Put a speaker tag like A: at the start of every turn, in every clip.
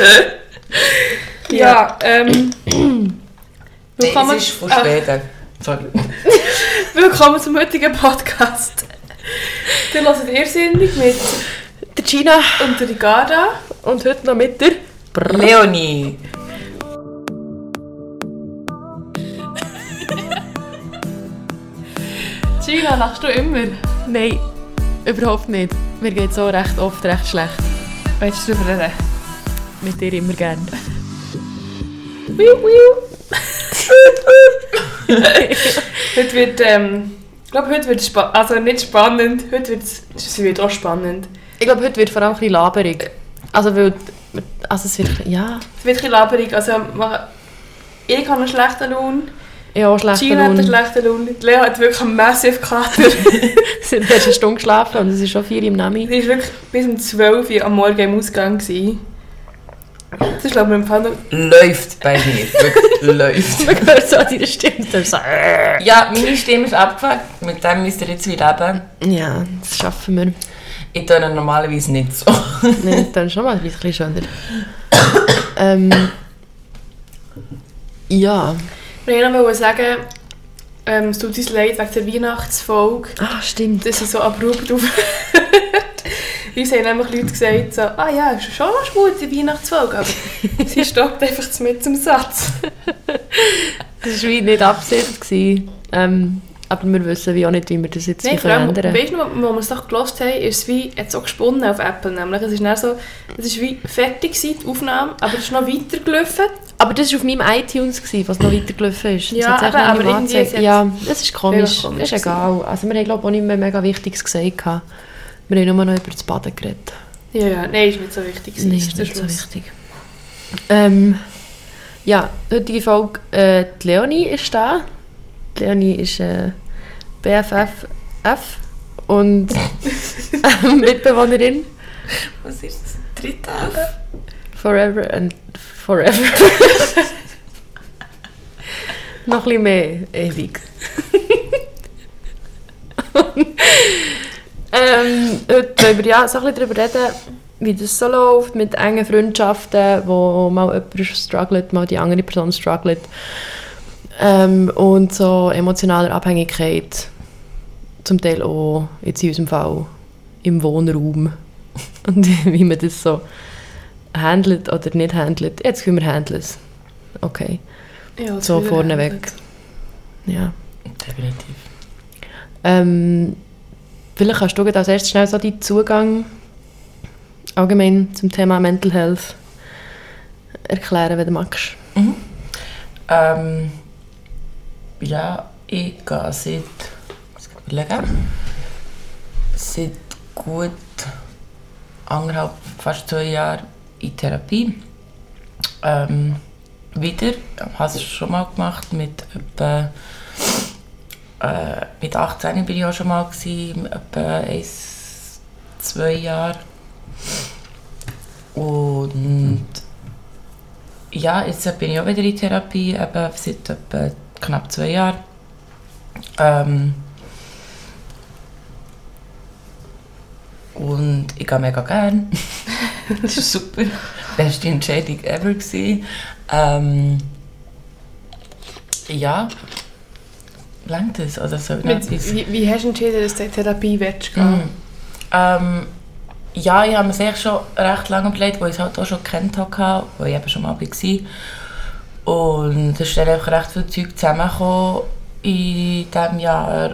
A: Ja, willkommen.
B: Es ist von später. Sorry.
A: Willkommen zum heutigen Podcast. Wir hören Irrsinnig mit
C: der Gina
A: und der Ricarda.
C: Und heute noch mit der
B: Leonie.
A: Gina, lachst du immer?
C: Nein, überhaupt nicht. Mir geht es so recht oft recht schlecht.
A: Willst du darüber reden?
C: Mit dir immer gerne.
A: Heute wird, ich glaube, heute wird es also nicht spannend, heute wird auch spannend.
C: Ich glaube, heute wird vor allem ein bisschen laberig. Also, es wird, ja.
A: Es wird ein bisschen laberig, also ich habe einen schlechten Lohn.
C: Ja, auch schlechter
A: Gina hat
C: Lohn.
A: einen schlechten Lohn. Leo hat wirklich einen massive Kater.
C: Sie hat erst eine Stunde geschlafen und es ist schon 4 Uhr im Nami.
A: Sie war wirklich bis um 12 Uhr am Morgen im Ausgang. Das ist, glaube ich, im Fall noch...
B: Läuft bei mir. Wirklich läuft.
C: Man hört so an deiner Stimme. So,
B: Ja, meine Stimme ist abgefuckt. Mit dem müsst ihr jetzt wie leben.
C: ja, das schaffen wir.
B: Ich tue normalerweise nicht so.
C: Nein, dann schon mal ein bisschen schöner. Ja.
A: Ich wollte noch sagen, es tut uns leid wegen der Weihnachtsfolge,
C: Ah, stimmt.
A: dass sie so abrupt aufhört. Uns haben nämlich Leute gesagt, so, ja, ist schon noch gut, die Weihnachtsfolge, aber sie stoppt einfach mit zum Satz.
C: Das war wie nicht Absicht gewesen. Aber wir wissen wie auch nicht, wie wir das jetzt verändern.
A: Weißt du, wo wir es doch gehört haben, ist es wie, jetzt auch gesponnen auf Apple nämlich. Es ist dann so, es ist wie fertig gewesen, die Aufnahme, aber es ist noch weitergelaufen.
C: Aber das war auf meinem iTunes, was noch weitergelaufen ist. Das
A: Ja,
C: hat's
A: aber
C: nicht
A: irgendwie
C: angezeigt. Ja, das ist komisch.
A: komisch
C: Das ist egal. Also wir haben glaube ich auch nicht mehr mega Wichtiges gesagt. Wir haben nur noch über das Baden geredet.
A: Ja, nein, ist nicht so wichtig.
C: Nein, ist nicht so wichtig. Ja, die heutige Folge, die Leonie ist da. Die Leonie ist BFF und Mitbewohnerin.
B: Was ist das? Dritte F?
C: Forever and forever. Noch ein bisschen mehr ewig. Heute wollen wir so ein bisschen darüber reden, wie das so läuft, mit engen Freundschaften, wo mal jemand struggelt, mal die andere Person struggelt. Und so emotionaler Abhängigkeit, zum Teil auch, jetzt in unserem Fall, im Wohnraum. Und wie man das so handelt oder nicht handelt. Jetzt können wir handeln es. Okay.
A: Ja,
C: So vorneweg. Ja.
B: Definitiv.
C: Vielleicht kannst du als erstes schnell so deinen Zugang allgemein zum Thema Mental Health erklären, wenn du magst.
B: Mhm. Ja, ich gehe seit gut 1,5, fast 2 Jahren in Therapie. Wieder, ich habe es schon mal gemacht, mit 18 bin ich auch schon mal gewesen, etwa 1-2 Jahre. Und ja, jetzt bin ich auch wieder in Therapie, eben seit etwa knapp 2 Jahren. Und ich gehe mega gerne. Das ist super. Beste Entscheidung ever gewesen. Ja, langt es? Oder so
A: Wie hast du entschieden, dass du in Therapie willst gehen?
B: Ja, ich habe es eigentlich schon recht lange überlegt, wo ich es halt auch schon gekannt habe, wo ich eben schon mal war. Und es ist dann einfach recht viel Zeug zusammengekommen in diesem Jahr,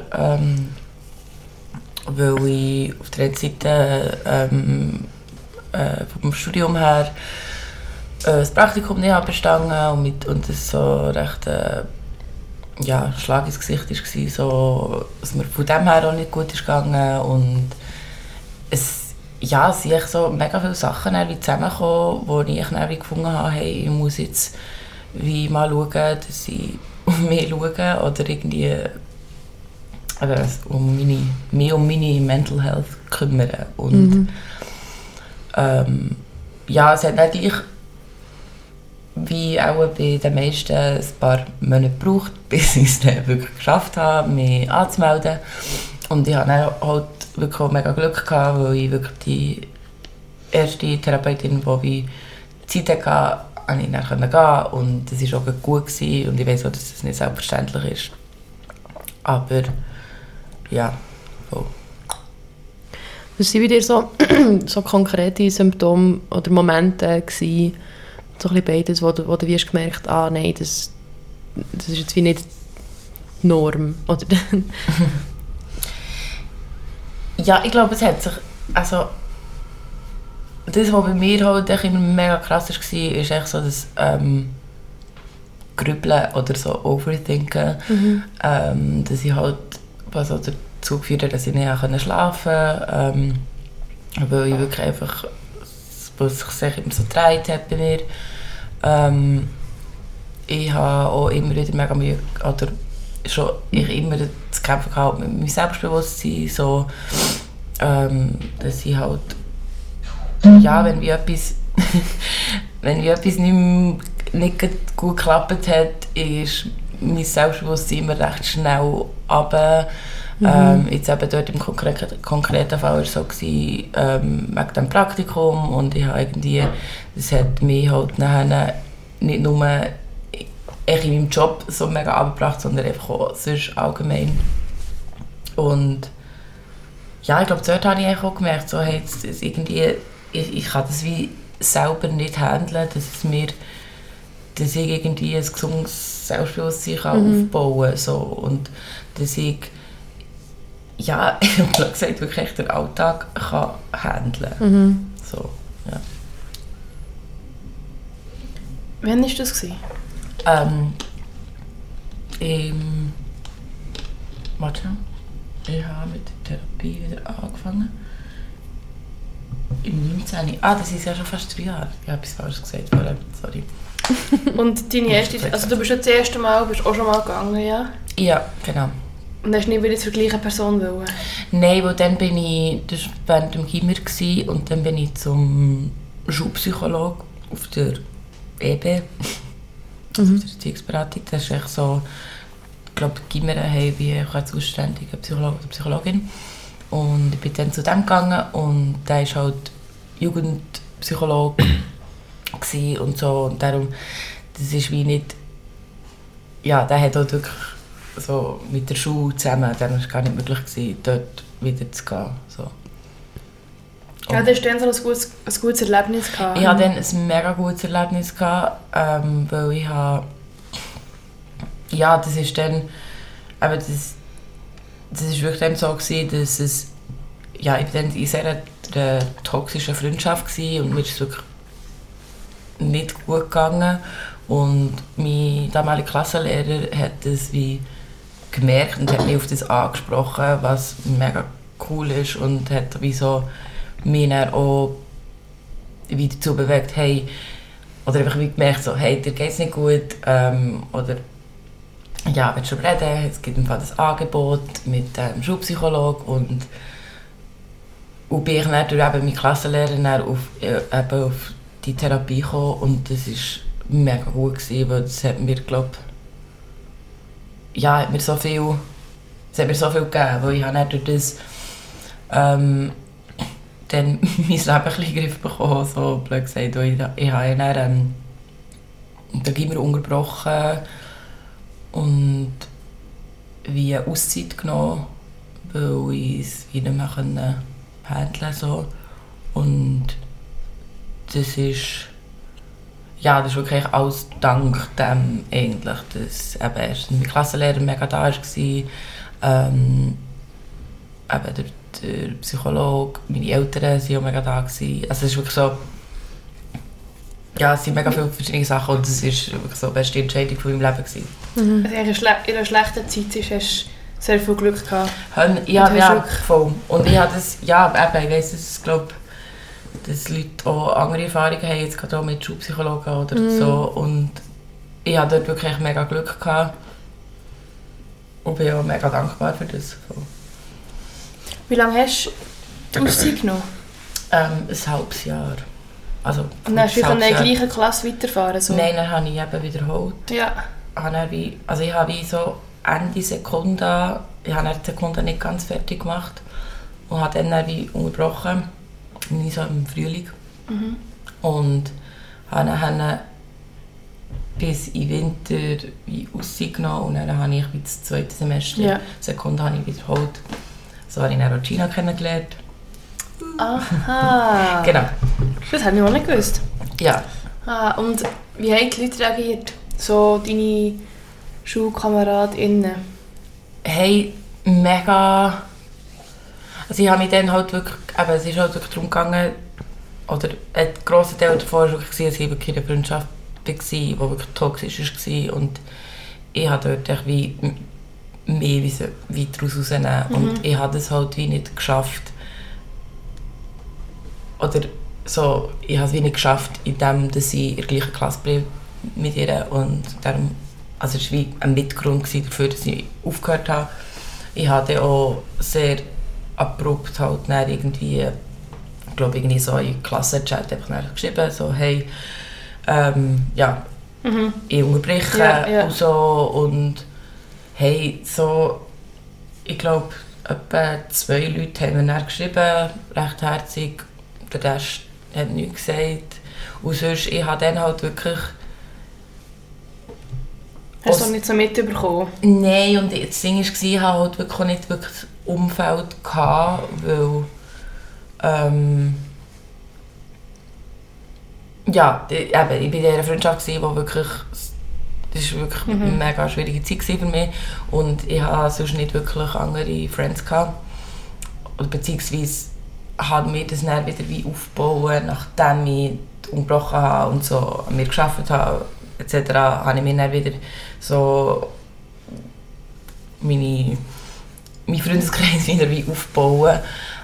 B: weil ich auf der einen Seite vom Studium her das Praktikum nicht habe bestanden und es so recht Schlag ins Gesicht war, so, dass mir von dem her auch nicht gut ist gegangen und es sind echt so mega viele Sachen wie zusammengekommen, wo ich dann gefunden habe, hey, ich muss jetzt wie mal schauen, dass ich um mich schaue oder irgendwie mich um meine Mental Health kümmern. Und es hat natürlich wie auch bei den meisten ein paar Monate gebraucht, bis ich es dann wirklich geschafft habe, mich anzumelden. Und ich hatte dann halt wirklich auch mega Glück gehabt, weil ich wirklich die erste Therapeutin, die Zeit hatte, konnte ich dann gehen und es war auch gut gewesen. Und ich weiss auch, dass es nicht selbstverständlich ist. Aber ja, voll.
C: Was waren bei dir so konkrete Symptome oder Momente gewesen, so ein bisschen beides, wo du wie hast gemerkt, nein, das ist jetzt wie nicht die Norm, oder?
B: Ja, ich glaube, es hat sich, also das, was bei mir halt immer mega krass war, ist echt so das Grübeln oder so Overthinken. Dass ich halt, was auch dazu geführt hat, dass ich nicht schlafen konnte, weil ich wirklich einfach, was sich immer so gedreht hat bei mir. Ich habe auch immer wieder mega Mühe, oder schon ich immer zu kämpfen gehabt mit meinem Selbstbewusstsein, so, dass ich halt, ja, wenn wie etwas nicht gut geklappt hat, ist mein Selbstbewusstsein immer recht schnell runter. Jetzt eben dort im konkreten Fall war es so, wegen dem Praktikum, und ich habe irgendwie, das hat mich halt nachher nicht nur in meinem Job so mega abgebracht, sondern einfach auch sonst allgemein. Und ja, ich glaube, dort habe ich auch gemerkt, so, hey, das irgendwie, ich kann das wie selber nicht handeln, dass ich irgendwie ein gesundes Selbstbewusstsein aufbauen kann. So. Und dass ich, ja, ich habe gesagt, wirklich den Alltag kann handeln. So, ja.
A: Wann war das?
B: Warte, ich habe mit der Therapie wieder angefangen. Im 19. Das ist ja schon fast 3 Jahre. Ich habe etwas falsch gesagt vorher, sorry.
A: Und deine erste, also du bist ja das erste Mal, bist auch schon mal gegangen, ja?
B: Ja, genau.
A: Und hast du nicht wieder zur gleichen Person wollen?
B: Nein, weil dann bin ich, das war während dem Gimmer und dann bin ich zum Schulpsychologe auf der EB, also auf der Erziehungsberatung. Das ist echt so, ich glaube, die Gimmer haben wie eine zuständige Psychologe oder Psychologin. Und ich bin dann zu dem gegangen und der war halt Jugendpsychologe und so. Und darum, das ist wie nicht, ja, der hat halt wirklich so mit der Schule zusammen, dann war es gar nicht möglich gewesen, dort wieder zu gehen. So.
A: Ja, du hast dann so ein gutes Erlebnis gehabt.
B: Ich hatte dann ein mega gutes Erlebnis gehabt, weil ich habe, ja, das ist dann, aber das ist wirklich dann so gewesen, dass es, ja, ich war dann in sehr einer toxischen Freundschaft gewesen und mir ist es wirklich nicht gut gegangen. Und mein damaliger Klassenlehrer hat das wie gemerkt und hat mich auf das angesprochen, was mega cool ist, und hat wie so mich dann auch wie dazu bewegt, hey, oder einfach wie gemerkt, so, hey, dir geht's nicht gut, oder ja, willst du reden? Es gibt im Fall das Angebot mit dem Schulpsychologen, und bin ich dann durch eben meinen Klassenlehrer dann auf die Therapie gekommen, und das war mega gut gewesen, weil das hat mir, glaube ja, hat mir so viel gegeben, weil ich habe dann durch das dann mein Leben ein bisschen in den Griff bekommen, so blöd gesagt, weil ich habe dann den Gimmer unterbrochen und wie eine Auszeit genommen, weil ich es wie nicht mehr handeln konnte, so. Und das ist, ja, das ist wirklich alles dank dem eigentlich, dass eben erst mein Klassenlehrer mega da war, eben der Psychologe, meine Eltern waren auch mega da. Also es ist wirklich so, ja, es sind mega viele verschiedene Sachen, und das war wirklich so die beste Entscheidung von meinem Leben gewesen.
A: Also in einer schlechten Zeit hast du sehr viel Glück gehabt.
B: Ja, voll. Und ich habe das, ja, eben, ich weiss, dass, glaube, dass Leute auch andere Erfahrungen haben, jetzt gerade auch mit Schulpsychologen oder so. Und ich hatte dort wirklich mega Glück gehabt. Und bin auch mega dankbar für das.
A: Wie lange hast du Auszeit genommen?
B: Ein halbes Jahr. Also,
A: und dann hast du in der gleichen Klasse weiterfahren? So?
B: Nein, dann habe ich eben wiederholt.
A: Ja.
B: Ich habe wie so Ende Sekunde, ich habe die Sekunde nicht ganz fertig gemacht und habe dann wie unterbrochen, so im Frühling. Und habe dann bis in den Winter wie Auszeit genommen und dann habe ich das zweite Semester, Sekunde habe ich wiederholt. So habe ich dann auch Gina kennengelernt.
A: Aha.
B: Genau.
A: Das habe ich auch nicht gewusst.
B: Ja.
A: Und wie haben die Leute reagiert? So deine SchulkameradInnen?
B: Hey, mega... Also ich habe mich dann halt wirklich... Eben, es ist halt wirklich darum gegangen, oder ein grosser Teil davon war wirklich, dass ich wirklich in einer Freundschaft war, die wirklich toxisch war. Und ich habe dort echt wie mehr weiter rausnehmen. Und ich habe es halt wie nicht geschafft. Oder so, ich habe es wie nicht geschafft, indem dass ich in der gleichen Klasse blieb mit ihr. Und darum, also es war wie ein Mitgrund dafür, dass ich aufgehört habe. Ich habe dann auch sehr abrupt halt dann irgendwie, ich glaube irgendwie so in Klassenchat einfach geschrieben, so hey, ich unterbreche und so. Und hey, so, ich glaube, etwa 2 Leute haben mir dann geschrieben, recht herzig. Der Rest hat nichts gesagt. Und sonst, ich habe dann halt wirklich...
A: Hast du das nicht so mitbekommen?
B: Nein, und das Ding war, ich hatte halt wirklich nicht wirklich das Umfeld gehabt, weil... ich war in dieser Freundschaft, die wirklich... Das war wirklich eine mega schwierige Zeit für mich. Und ich hatte sonst nicht wirklich andere Friends gehabt. Oder beziehungsweise habe mir das dann wieder wie aufbauen, nachdem ich unterbrochen habe und so an mir gearbeitet habe, etc., habe ich mir dann wieder so meinen Freundeskreis wieder wie aufbauen.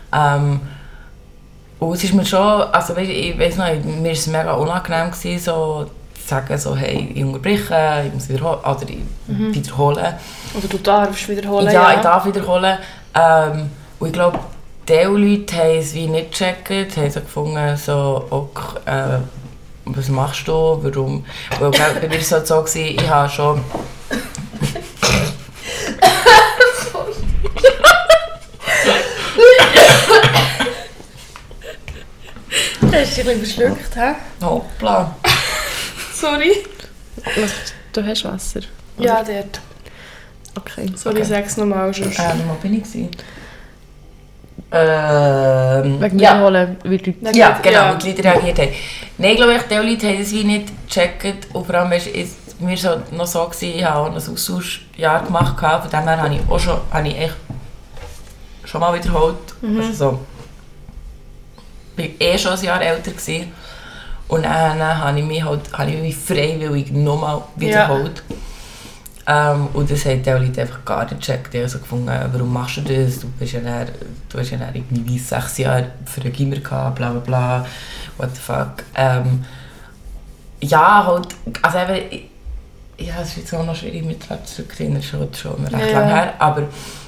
B: Und es ist mir schon, also ich weiss noch, mir war es mega unangenehm gewesen, so zu sagen, so, hey, ich unterbreche, ich muss wiederholen, oder wiederholen.
A: Oder du darfst wiederholen,
B: ja. Ich darf wiederholen. Und ich glaube, diese Leute haben es wie nicht gecheckt, haben so gefunden, so, okay, was machst du, warum? Weil bei mir war es so, ich habe schon...
A: Hast du dich ein bisschen verschluckt, hä?
B: Hoppla.
A: Sorry.
C: Du hast Wasser?
A: Oder? Ja, dort.
C: Okay.
A: Sorry, ich sag's nochmal.
B: Wo bin ich gewesen?
C: Wegen Wiederholen, wie die Leute...
B: Ja, genau, wie die Leute reagiert haben. Nein, ich glaube, die Leute haben es wie nicht gecheckt. Und vor allem war es bei mir so, noch so, gewesen, ich habe auch ein Austauschjahr gemacht. Von dem her habe ich echt schon mal wiederholt. Also so, ich war schon ein Jahr älter gewesen. Und dann habe ich mich freiwillig nochmal wiederholt. Und das haben die Leute einfach gar nicht gecheckt. Die haben so gefunden, warum machst du das? Du hast ja dann irgendwie 6 Jahre für ein Gimmer gehabt, bla bla bla, what the fuck. Ja, halt, also eben, ja, es ist jetzt auch noch schwierig mit zurückzuerinnern, schon recht lange her, aber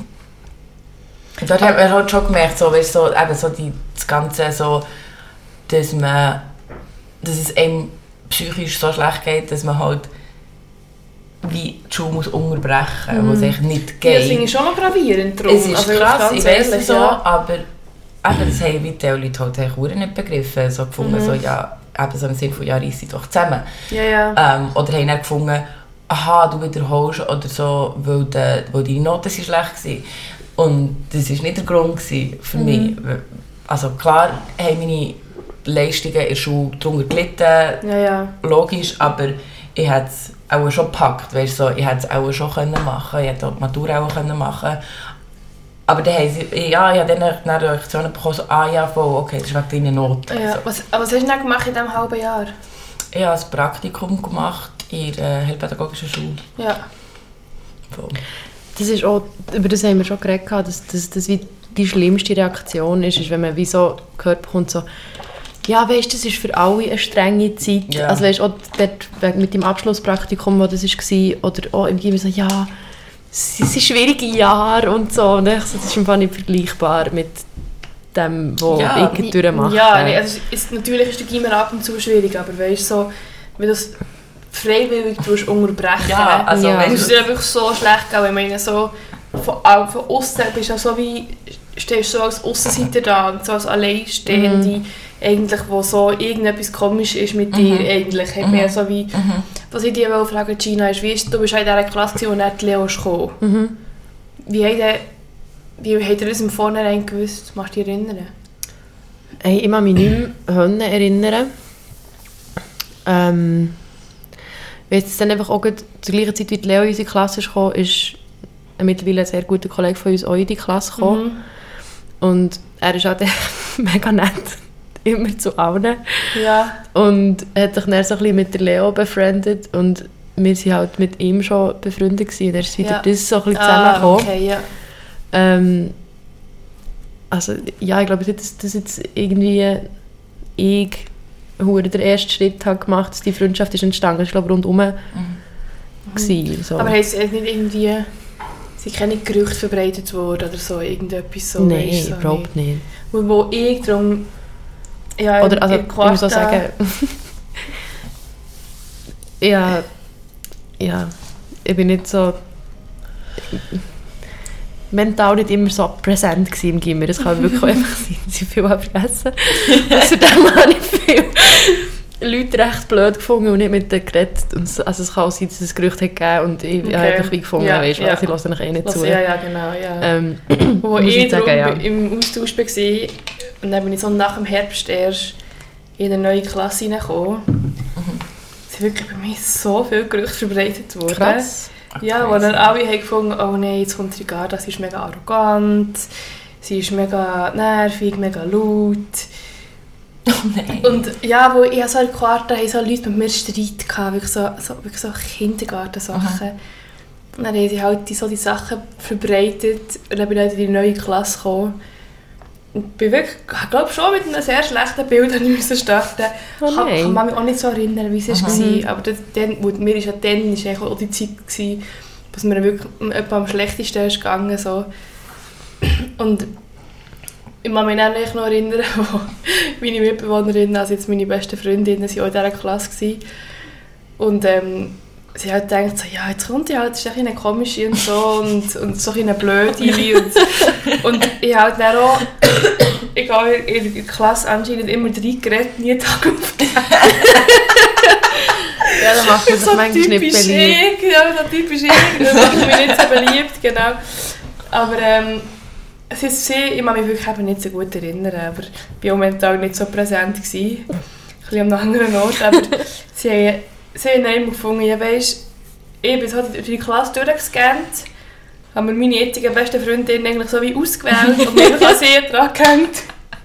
B: dort hat man halt schon gemerkt, so, weißt, so, eben so das Ganze, so, dass es einem psychisch so schlecht geht, dass man halt wie die Schule muss unterbrechen, was echt nicht geht.
A: Ja, das finde ich schon noch gravierend drum.
B: Es ist also krass, ich weiss es so, aber eben, das haben die Leute halt auch nicht begriffen, so gefunden, so, ja, eben so im Sinne von, ja, reiss sie doch zusammen.
A: Ja.
B: Oder haben dann gefunden, aha, du wiederholst oder so, weil deine Noten schlecht waren. Und das war nicht der Grund für mich. Also klar haben meine Leistungen in der Schule darunter gelitten, logisch, aber ich hätte es auch schon gepackt, weißt, so, ich hätte es auch schon machen können, ich hätte auch die Matur auch machen können. Aber dann haben sie, ich habe dann eine Reaktion bekommen, so, voll, okay, das ist wegen deiner Noten.
A: Ja.
B: So.
A: Was hast du dann gemacht in diesem halben Jahr?
B: Ich habe ein Praktikum gemacht in der Heilpädagogischen Schule.
A: Ja.
B: Voll.
C: Das ist auch, über das haben wir schon geredet, dass das wie die schlimmste Reaktion ist, wenn man wie so gehört bekommt, so, ja, weißt, das ist für alle eine strenge Zeit.
B: Ja.
C: Also weißt, auch dort mit dem Abschlusspraktikum, wo das war, oder auch im Gymnasium so, ja, es sind schwierige Jahre und so. Und ich so, das ist einfach nicht vergleichbar mit dem, was ich durchmache.
A: Ja, nee, also natürlich ist der Gymnasium ab und zu schwierig, aber weißt so, wenn du es freiwillig unterbrechen,
B: also,
A: muss es dir wirklich so schlecht gehen. Ich meine, so, von außen bist du so wie, stehst du so als Aussenseiter da und so als Alleinstehende. eigentlich, wo so irgendetwas komisch ist mit dir, eigentlich. Hat mir so wie, was ich dich fragen, Gina, ist, du bist in dieser Klasse, wo nicht Leo ist gekommen. Wie habt ihr das im Vornherein gewusst? Machst du dich erinnern?
C: Hey, ich kann mich nicht mehr erinnern. Weil es dann einfach auch zur gleichen Zeit, wie Leo in unsere Klasse kam, ist mittlerweile ein sehr guter Kollege von uns auch in die Klasse gekommen. Und er ist halt mega nett, immer zu allen. Ja. Und hat sich dann so ein bisschen mit der Leo befreundet und wir waren halt mit ihm schon befreundet gewesen. Dann ist wieder das so ein bisschen zusammengekommen.
A: Okay, ja.
C: Also ja, ich glaube, dass jetzt irgendwie der erste Schritt hat gemacht, dass die Freundschaft ist entstanden. Das war, glaube ich, rundherum. So.
A: Aber es nicht irgendwie... sind keine Gerüchte verbreitet worden oder so, irgendetwas so?
C: Nein, so überhaupt nicht.
A: Wo ich darum... Ja,
C: oder, also, ich muss auch sagen... ja, ich bin nicht so... mental nicht immer so präsent im Gimmer. Das kann wirklich einfach sein, dass ich viel vergessen habe. Außerdem habe ich viele Leute recht blöd gefunden und nicht mit denen geredet. Also es kann auch sein, dass es Gerüchte hat gegeben und ich habe einfach wie gefunden, weißt du, ich höre noch nicht zu.
A: Ja, genau, ja. Wo ich im Austausch war und dann bin ich so nach dem Herbst erst in eine neue Klasse hineingekommen. Es sind wirklich bei mir so viele Gerüchte verbreitet worden.
C: Krass.
A: Ja, wo dann alle haben gefunden, oh nein, jetzt kommt Ricarda, sie ist mega arrogant, sie ist mega nervig, mega laut.
B: Oh nein.
A: Und ja, wo ich so in der Quarta haben so Leute mit mir Streit gehabt, wirklich so Kindergartensachen. Und dann haben sie halt so die Sachen verbreitet und dann bin ich halt in die neue Klasse gekommen. Und bin wirklich, ich glaube schon mit einem sehr schlechten Bild starten. Ich kann mich auch nicht so erinnern, wie es war. Aber mir ist ja dann auch die Zeit gewesen, dass mir wirklich etwa am schlechtesten ist gegangen. So. Und ich kann mich auch noch erinnern, wo meine Mitbewohnerinnen, also jetzt meine besten Freundinnen, waren auch in dieser Klasse gewesen. Und sie hat gedacht, so, ja, jetzt kommt ja, das ist eine komische und so und so eine blöde. Und ich habe dann auch, ich habe in der Klasse anscheinend immer reingeredet, nie Tag aufgegeben.
C: Ja, dann macht man sich manchmal nicht beliebt.
A: Ja, so typisch ich, das macht mich nicht so beliebt, genau. Aber es ist ich kann mich wirklich eben nicht so gut erinnern, aber ich war auch mental nicht so präsent gewesen. Ein bisschen an einem anderen Ort, aber sie haben immer gefunden, ja weisst, ich bin so durch die Klasse durchgescannt, haben mir meine jetzige beste Freundin eigentlich so wie ausgewählt und mir an sie dran gehängt.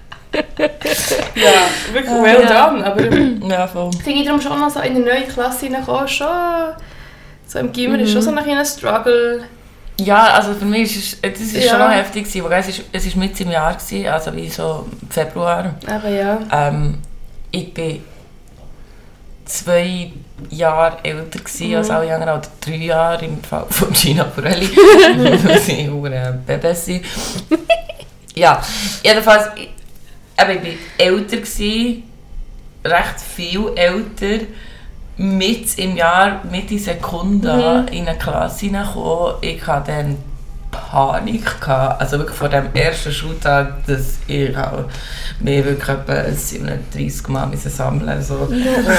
A: Ja, wirklich well done, aber
B: ja, voll.
A: Finde ich darum schon noch so in eine neue Klasse hineinkommen, schon so im Gimmer ist schon so ein Struggle.
B: Ja, also für mich ist es schon noch heftig gewesen, weil es ist mitten im Jahr gewesen, also wie so Februar.
A: Aber ja.
B: Ich bin 2 Jahre älter als alle anderen, oder 3 Jahre im Fall von Gina Borelli, weil sie Babys sind. Ja, jedenfalls, ich war älter gewesen, recht viel älter, mit im Jahr, Mitte Sekunde in eine Klasse hineingekommen. Ich hatte dann Panik gehabt, also wirklich vor dem ersten Schultag, dass ich mir wirklich etwa 37 Mal sammeln musste. So. Und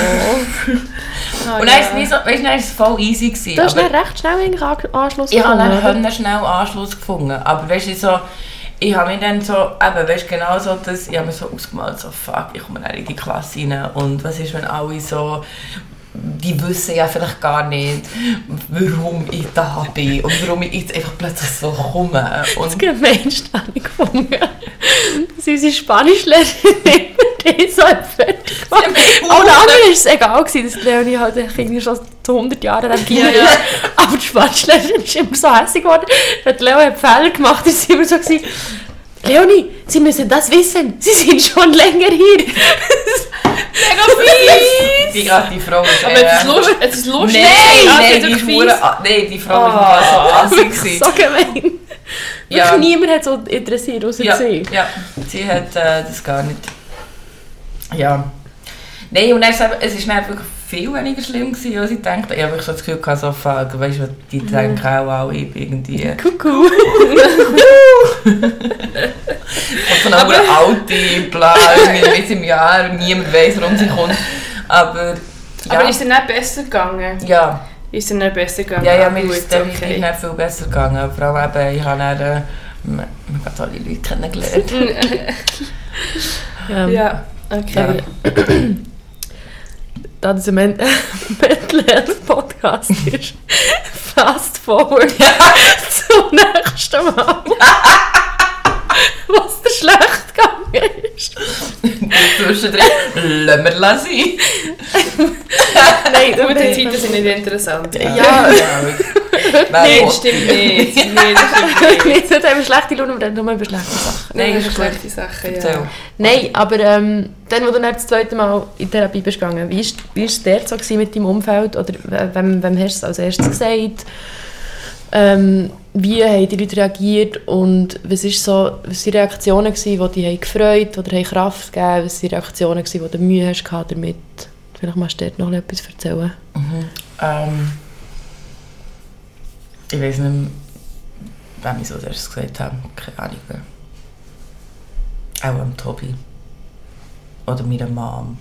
B: dann war es voll easy gewesen.
C: Du hast dann recht schnell Anschluss gefunden.
B: Ich habe dann schnell Anschluss gefunden, aber weißt du, so, ich habe mir dann so, eben, weißt, genau so, dass ich habe mir so ausgemalt, so fuck, ich komme dann in die Klasse rein und was ist, wenn alle so, die wissen ja vielleicht gar nicht, warum ich da bin und warum ich jetzt einfach plötzlich so komme. Und
C: das Gemeinste habe ich gefunden, dass unsere Spanischlehrerin die so fertig gemacht hat. Allen anderen war es egal, dass Leonie halt irgendwie schon 100 Jahre am Gimmer ist. Aber die Spanischlehrerin ist immer so hässlich geworden. Leo hat Fehler gemacht, ist immer so gewesen, Leonie, Sie müssen das wissen, Sie sind schon länger hier.
A: Mega fies!
B: Die Frau ist...
A: Aber es ist lustig.
B: Nein, die Frau war so assig.
C: So gemein. Ja. Niemand hat so interessiert, außer sie.
B: Ja, sie hat das gar nicht... Ja. Nein, und es war wirklich viel weniger schlimm gewesen, als ich dachte. Ich habe so das Gefühl gehabt, so fuck, weißt du, die denken auch, ich bin irgendwie...
C: Kuckuck.
B: so eine alte, bla, irgendwie im Jahr, niemand weiss, warum sie kommt. Aber
A: ist es nicht besser gegangen?
B: Ja.
A: Ist es nicht besser gegangen?
B: Ja, mir ist es definitiv nicht viel besser gegangen. Vor allem eben, ich habe dann ganz alle Leute kennengelernt.
A: Ja, okay.
C: Da das ein Mental Health Podcast ist, fast forward zum nächsten Mal. Was der schlecht gegangen ist.
B: Zwischendrin lassen wir sein.
A: Nein, gute Zeiten sind nicht interessant.
B: Ja.
A: Nein, stimmt nicht.
C: Nicht so haben wir schlechte Laune, aber nur über schlechte Sachen.
A: Nein, über schlechte Sachen, ja.
C: Nein, aber dann, wo du das zweite Mal in Therapie bist gegangen, wie war es dort so mit deinem Umfeld? Oder wem hast du es als erstes gesagt? Wie haben die Leute reagiert und was waren die Reaktionen, die dich gefreut oder Kraft gegeben? Was waren die Reaktionen, die du Mühe hast damit? Vielleicht magst du dort noch etwas erzählen.
B: Ich weiss nicht mehr, wem ich so als erstes gesagt habe. Keine Ahnung mehr. Auch am Tobi. Oder meiner Mom.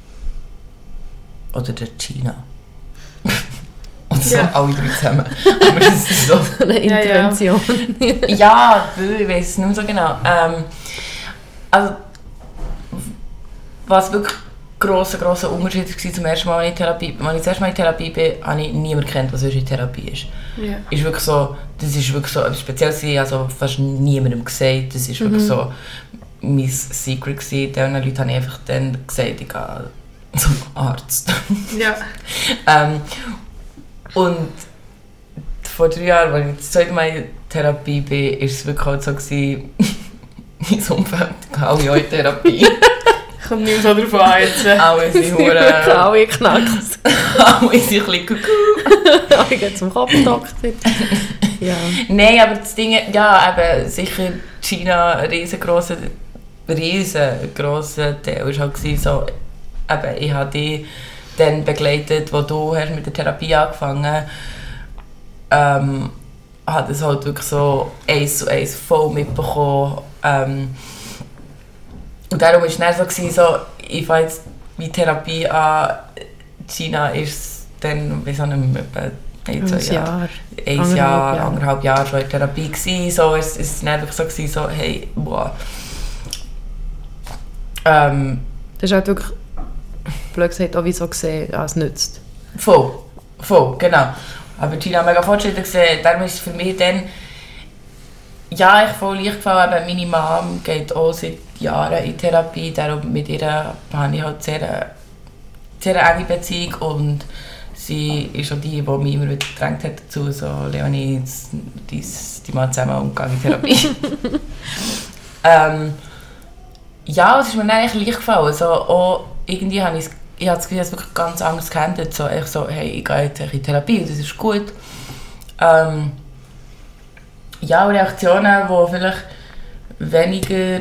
B: Oder der Gina. Und so alle drei zusammen. Aber das ist so
C: eine Intervention.
B: Ja, ich weiss es nicht mehr so genau. Also, was wirklich grosser Unterschied war zum ersten Mal, als ich das erste Mal in Therapie bin, habe ich niemanden gekannt, was in Therapie ist.
A: Yeah.
B: Ist wirklich so, das ist wirklich so etwas Spezielles, ich habe fast niemandem gesagt, das ist wirklich so mein Secret gewesen. Den Leuten habe ich einfach dann gesagt, ich gehe zum Arzt.
A: Ja.
B: Und vor 3 Jahren, als ich das zweite Mal in Therapie bin, war es wirklich halt so gewesen, mein Umfeld, alle in Therapie.
A: Kommt nicht so drauf an jetzt.
B: Alle sind hure...
C: Alle knacks.
B: Alle sind ein bisschen kuckuck.
C: Alle gehen zum Kopfdoktor. Ja.
B: Nein, aber das Ding, ja, eben sicher China, ein riesengroßer Teil war halt so, eben, ich habe dich dann begleitet, wo du hast mit der Therapie angefangen hast, habe das halt wirklich so 1:1 voll mitbekommen. Und darum war es dann so, ich fange jetzt meine Therapie an, China ist dann, wie so einem
C: ein Jahr,
B: 1,5 Jahre schon in Therapie gewesen. So, es war dann wirklich so, hey, wow.
C: Das ist halt wirklich, blöd gesagt, auch wie so gesehen, es nützt.
B: Voll, genau. Aber China hat mega Fortschritte gesehen, darum ist es für mich dann, ja, ich voll leicht gefallen, aber meine Mom geht auch seit Jahren in Therapie, darum mit ihr habe ich halt sehr enge Beziehung und sie ist auch die mich immer wieder gedrängt hat dazu, so Leonie, die mal zusammen und gehen in Therapie. Ja, es ist mir eigentlich leicht gefallen, so, auch irgendwie habe ich das Gefühl, dass es wirklich ganz anders gehandelt, so, hey, ich gehe jetzt in Therapie und das ist gut. Ja, Reaktionen, die vielleicht weniger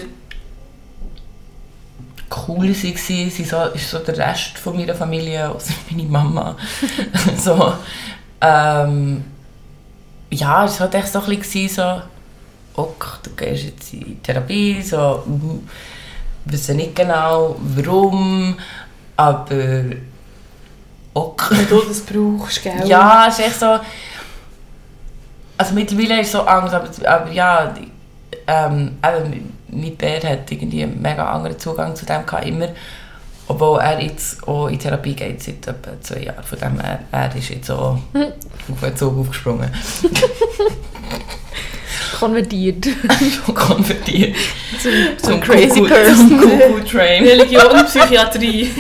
B: cool waren, ist so der Rest von meiner Familie, außer meine Mama. So, ja, es war halt echt so ein bisschen so, okay, du gehst jetzt in Therapie, so, ich weiß nicht genau, warum, aber okay.
A: Wenn du das brauchst, gell?
B: Ja, es ist echt so, also mittlerweile ist so Angst, aber ja, mein Bär hat irgendwie einen mega anderen Zugang zu dem gehabt, immer. Obwohl er jetzt auch in Therapie geht seit etwa 2 Jahren. Von dem er ist jetzt auch auf den Zug aufgesprungen.
C: Konvertiert.
B: Schon konvertiert.
C: Zum Crazy Person.
B: Zum Kuckuck-Train.
A: Religion und Psychiatrie.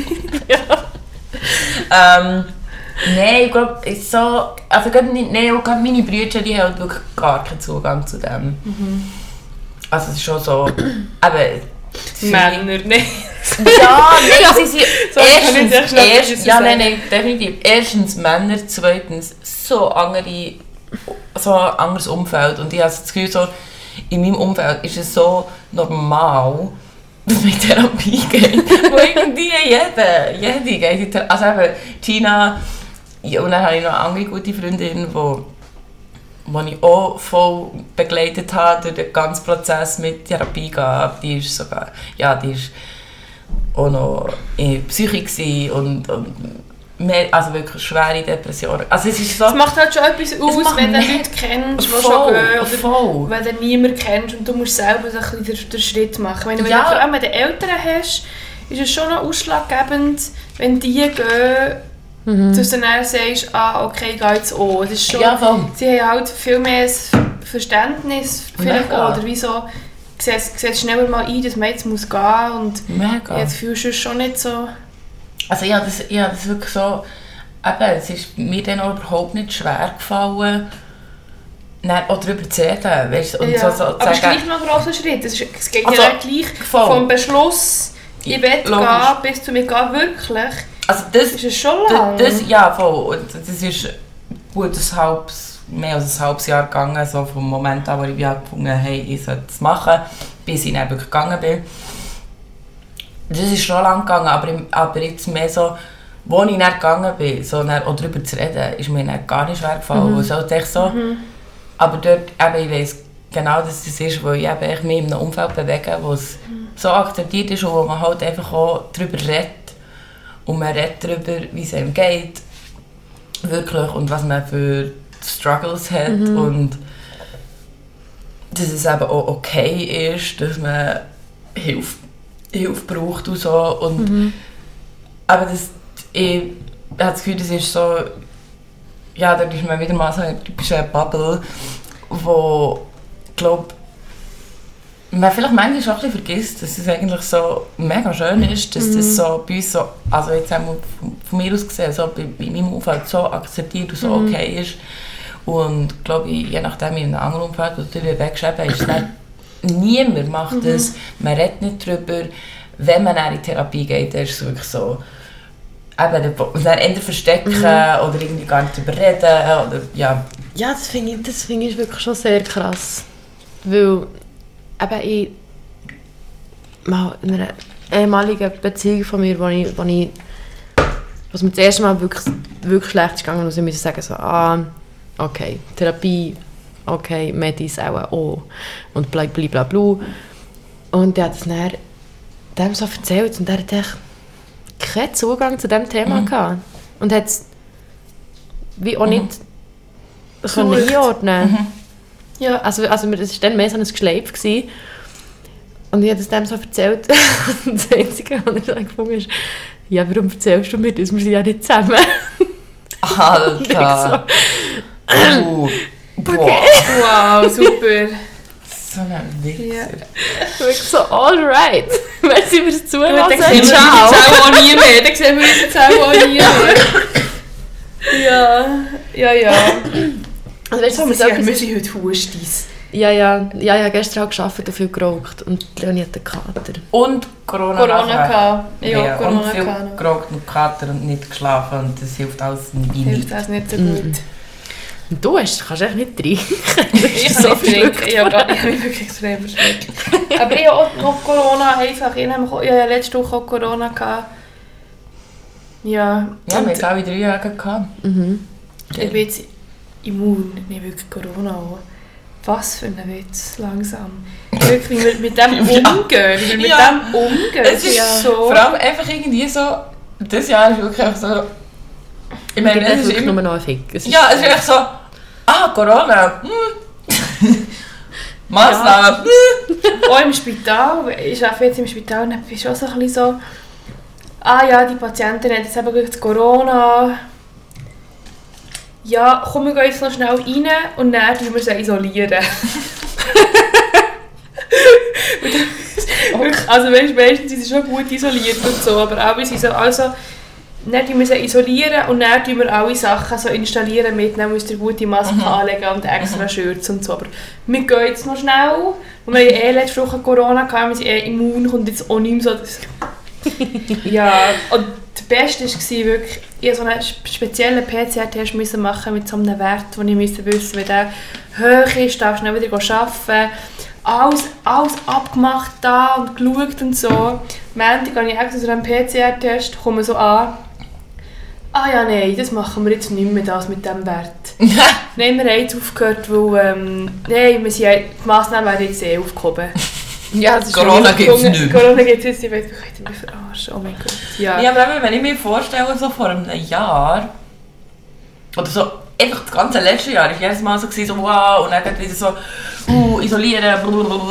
B: Nein, ich glaube, so, also gerade meine Brüder, die haben wirklich gar keinen Zugang zu dem. Also es ist schon so, aber...
A: Männer, nein.
B: Ja, nein, sie sind
A: erstens,
B: nein, definitiv. Erstens Männer, zweitens so ein anderes Umfeld. Und ich habe das Gefühl, so, in meinem Umfeld ist es so normal, dass man in Therapie geht. Wo irgendwie jede geht in Therapie. Also eben Tina, und dann habe ich noch eine andere gute Freundin, die ich auch voll begleitet habe durch den ganzen Prozess mit Therapie gehen, die ist sogar, ja, die ist auch noch in Psyche gewesen und mehr, also wirklich schwere Depressionen. Also es ist so,
A: es macht halt schon etwas aus, wenn du Leute kennst, die schon gehen, oder wenn du niemanden kennst und du musst selber so ein bisschen den Schritt machen. Wenn du vor allem mit den Eltern hast, ist es schon noch ausschlaggebend, wenn die gehen, dass du dann sagst, okay, ich gehe jetzt auch. Das ist schon, sie haben halt viel mehr Verständnis vielleicht auch, oder wieso siehst schneller mal ein, dass man jetzt gehen muss und jetzt fühlst du schon nicht so.
B: Also ja, das wirklich so, eben, es ist mir dann auch überhaupt nicht schwer gefallen, auch darüber zu reden. Weißt, und so aber
A: es ist gleich noch ein grosser Schritt. Es geht ja gleich vom Beschluss, ich will gehen, bis zu mir gehen, wirklich.
B: Also das
A: ist es schon lang.
B: Ja, voll. Und das ist gut mehr als ein halbes Jahr gegangen, so vom Moment an, wo ich gefunden habe, hey, ich sollte es machen, bis ich dann wirklich gegangen bin. Das ist schon lang gegangen, aber jetzt mehr so, als ich dann gegangen bin, so dann auch darüber zu reden, ist mir dann gar nicht schwer gefallen. Aber dort, eben, ich weiss genau, dass das ist, wo ich mich in einem Umfeld bewege, wo es so akzeptiert ist und wo man halt einfach auch darüber redet. Und man redet darüber, wie es einem geht, wirklich, und was man für Struggles hat. Und dass es eben auch okay ist, dass man Hilfe braucht und so. Und, aber ich habe das Gefühl, das ist so, ja, da ist man wieder mal so eine typische Bubble, wo, ich glaube, man vielleicht manchmal schon ein bisschen vergisst, dass es eigentlich so mega schön ist, dass das so bei uns so, also jetzt haben wir von mir aus gesehen, so bei meinem Umfeld so akzeptiert und so okay ist. Und glaube ich, je nachdem in einem anderen Umfeld, wo du weggeschrieben hast, ist es niemand macht das, man redet nicht darüber. Wenn man in Therapie geht, dann ist es wirklich so, eben, dann entweder verstecken oder irgendwie gar nicht darüber reden. Oder, ja,
C: das finde ich wirklich schon sehr krass. Weil eben mal in einer ehemaligen Beziehung von mir, wo was mir das erste Mal wirklich schlecht ist gegangen, muss ich sagen, so, okay, Therapie, okay, Medis auch und blablabla. Und der hat es dann dem so erzählt und er hat echt keinen Zugang zu diesem Thema gehabt. Und hat es wie auch nicht können einordnen. Ja. Also das war dann mehr so ein Geschleif gewesen. Und ich habe es dem so erzählt. Und das Einzige, was er gefunden ist, ja, warum erzählst du mir das? Wir sind ja nicht zusammen.
B: Alter!
A: Wow, super!
B: So ein Wichser.
A: Ja.
C: Wirklich so, alright. Merci fürs Zuhören.
A: Ciao. Dann sehen wir uns jetzt auch nie mehr. Ja.
C: Also weißt du,
A: wir sind heute Hustis.
C: Ja, gestern habe ich gearbeitet und viel geraucht. Und Leonie hat einen Kater.
B: Und Corona
A: gehabt. Ja, Corona
B: und viel geraucht und Kater und nicht geschlafen. Und das hilft alles nicht.
A: Hilft alles nicht so gut.
C: Und du kannst echt nicht trinken.
A: Ich kann nicht trinken. Ich habe mich wirklich extrem verschluckt. Aber ich habe auch noch Corona einfach. Ich hatte letzte Woche auch Corona gehabt. Ja,
B: wir haben jetzt alle 3 Jahre gehabt.
A: Ich bin jetzt immun, nicht wirklich Corona. Was für ein Witz, langsam. Wirklich, wie wir mit dem umgehen.
B: Es ist so. Vor allem einfach irgendwie so, das Jahr ist wirklich einfach so. Ich meine,
C: es ist wirklich nur noch ein Fick.
B: Es ist echt so, Corona. Massnahmen.
A: Auch im Spital, ich arbeite jetzt im Spital und dann bist du auch so ein bisschen so, die Patientin hat jetzt eben gleich Corona. Ja, komm, wir gehen jetzt noch schnell rein und dann tun wir sie isolieren. Also meistens sind sie schon gut isoliert und so, aber auch sind so, also dann tun wir sie isolieren und dann tun wir alle Sachen so installieren mit, dann müsst ihr gute Maske anlegen und extra Shirts und so, aber wir gehen jetzt noch schnell, und wir hatten letzte Woche Corona, wir sind immun, kommt jetzt auch nicht mehr so. Ja, und das Beste war wirklich, ich musste so einen speziellen PCR-Test machen mit so einem Wert, wo ich wissen musste, wenn der hoch ist, darfst du schnell wieder arbeiten. Alles abgemacht da und geschaut und so. Am Montag gehe ich extra zu einem PCR-Test, komme so an. nein, das machen wir jetzt nicht mehr, das mit dem Wert. Nein, wir haben jetzt aufgehört, weil die Massnahmen werden jetzt aufgehoben.
B: Ja, das ist Corona gibt es nicht mehr.
A: Corona gibt es jetzt, ich weiß, ich könnte mich verarschen, oh mein Gott. Ja,
B: aber wenn ich mir vorstelle, so vor einem Jahr, oder so, einfach das ganze letzte Jahr, war jedes Mal so, wow, und dann wieder so, isolieren,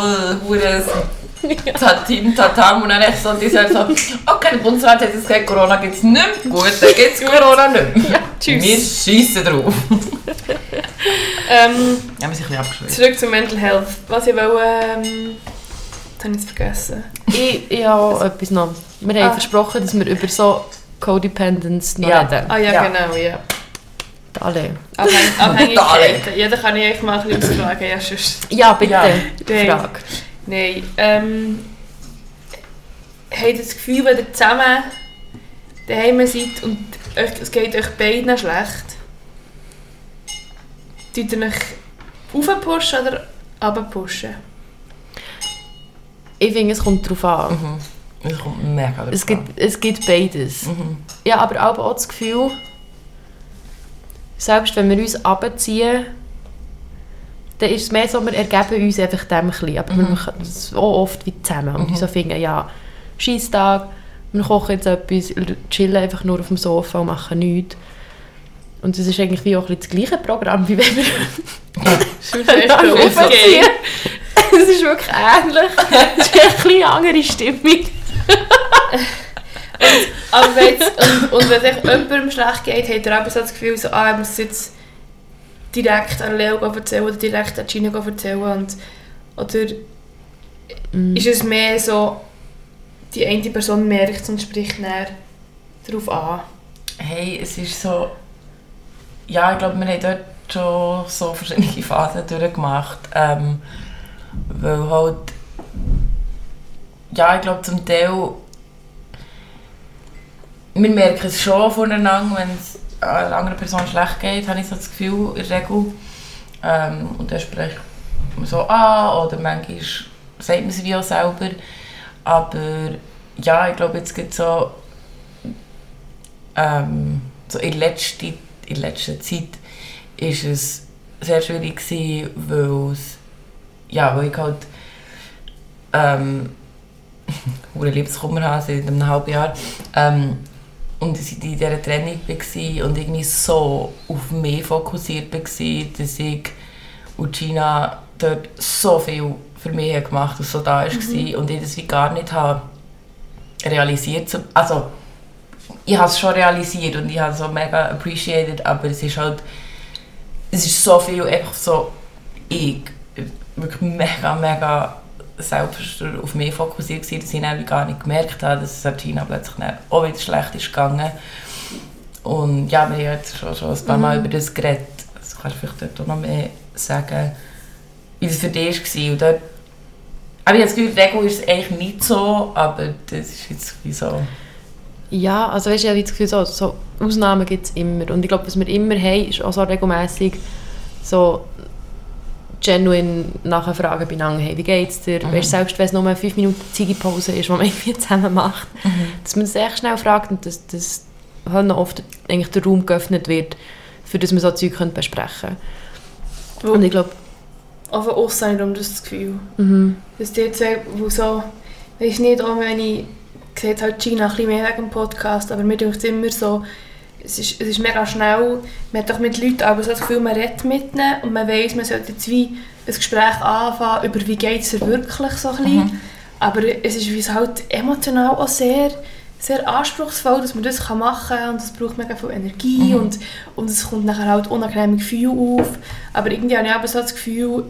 B: Tatam, und dann echt so, und die sagen so, okay, der Bundesrat hat jetzt gesagt, Corona gibt es nicht mehr, gut, dann gibt es Corona nicht mehr.
A: Ja, tschüss.
B: Wir schiessen drauf.
A: haben
B: wir sind ein bisschen abgeschweift.
A: Zurück zu Mental Health. Was ich wollte, das habe ich jetzt vergessen.
C: Ich habe etwas noch. Wir haben versprochen, dass wir über so Codependence noch reden.
A: Ja, genau, ja.
C: Alle.
A: Abhängigkeiten. Ja, da kann ich euch mal ein bisschen ausfragen. Ja, sonst.
C: Ja, bitte.
A: Ja.
C: Frage.
A: Nein. Habt ihr das Gefühl, wenn ihr zusammen daheim seid und es geht euch beiden schlecht, tut ihr euch aufpushen oder runterpushen?
C: Ich finde, es kommt darauf an.
B: Es kommt mega darauf an.
C: Es gibt beides. Ja, aber auch das Gefühl, selbst wenn wir uns runterziehen, dann ist es mehr so, wir ergeben uns einfach dem ein bisschen. Aber wir machen das auch oft wie zusammen. Und so finden, ja, Scheisstag, wir kochen jetzt etwas, chillen einfach nur auf dem Sofa und machen nichts. Und das ist eigentlich wie auch ein bisschen das gleiche Programm, wie wenn wir aufziehen. Es ist wirklich ähnlich. Es ist eine bisschen andere Stimmung.
A: Aber wenn es jemandem schlecht geht, hat er auch so das Gefühl, so, ich muss jetzt direkt an Leo erzählen oder direkt an Gina erzählen. Oder ist es mehr so, die eine Person merkt und spricht dann darauf an?
B: Hey, es ist so... Ja, ich glaube, wir haben dort schon so verschiedene Phasen durchgemacht. Weil halt... Ja, ich glaube zum Teil... Wir merken es schon voneinander, wenn es einer anderen Person schlecht geht, habe ich so das Gefühl, in der Regel. Und dann spricht man so an, oder manchmal sagt man es wie auch selber. Aber ja, ich glaube, jetzt gibt es so... so in letzter Zeit ist es sehr schwierig gewesen, weil ich halt einen Liebeskummer hatte seit einem halben Jahr. Und ich in dieser Trennung war und irgendwie so auf mich fokussiert war, dass ich und Gina dort so viel für mich gemacht und so da war und ich das wie gar nicht habe realisiert. Also, ich habe es schon realisiert und ich habe es so mega appreciated, aber es ist so viel einfach so wirklich mega selbst auf mich fokussiert war, dass ich dann gar nicht gemerkt habe, dass es Gina plötzlich auch wieder schlecht ist gegangen. Und ja, wir haben jetzt schon ein paar Mal über das geredet. Also kannst du vielleicht dort auch noch mehr sagen, wie das für dich war. Und dort, aber ich habe das Gefühl, in der Regel ist es eigentlich nicht so, aber das ist jetzt wie so...
C: Ja, also weißt du, ich habe das Gefühl, so Ausnahmen gibt es immer. Und ich glaube, was wir immer haben, ist auch so regelmässig so genuine Nachfragen beieinander. Hey, wie geht's dir? Weißt, selbst wenn es nur 5 Minuten Ziegepause ist, die man irgendwie zusammen macht, dass man es echt schnell fragt und dass oft eigentlich der Raum geöffnet wird, für das man so Zeug besprechen kann. Und ich glaube...
A: Auch von aussen um das Gefühl. Dass die zwei, wo so... Weißt nicht, auch wenn ich... Ich sehe halt Gina ein bisschen mehr wegen dem Podcast, aber mir denkt es immer so... Es ist mega schnell, man hat doch mit Leuten aber so das Gefühl, man redet mit ihnen und man weiss, man sollte jetzt wie ein Gespräch anfangen, über wie geht es wirklich so ein bisschen. Aber es ist halt emotional auch sehr, sehr anspruchsvoll, dass man das machen kann und es braucht mega viel Energie und es kommt nachher halt unangenehme Gefühle auf. Aber irgendwie habe ich aber so das Gefühl,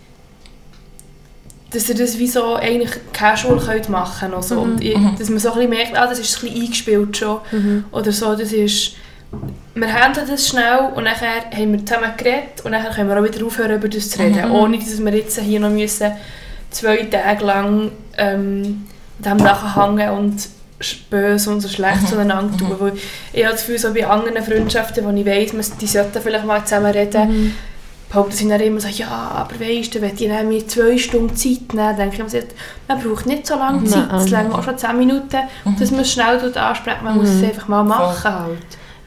A: dass ihr das wie so eigentlich casual machen könnt. Also, und dass man so ein bisschen merkt, das ist ein bisschen eingespielt schon. Oder so, das ist... Wir handeln das schnell und nachher haben wir zusammen geredet und nachher können wir auch wieder aufhören, über das zu reden. Ohne, dass wir jetzt hier noch 2 Tage lang dem nachhängen und böse und so schlecht zueinander tun. Weil ich habe das Gefühl, so bei anderen Freundschaften, die ich weiss, die sollten vielleicht mal zusammen reden, behaupten sie dann immer so, ja, aber weisst du, wenn die mir 2 Stunden Zeit nehmen, denke ich mir, man braucht nicht so lange Zeit, es reicht auch schon 10 Minuten, dass man es schnell ansprechen, man muss es einfach mal machen halt.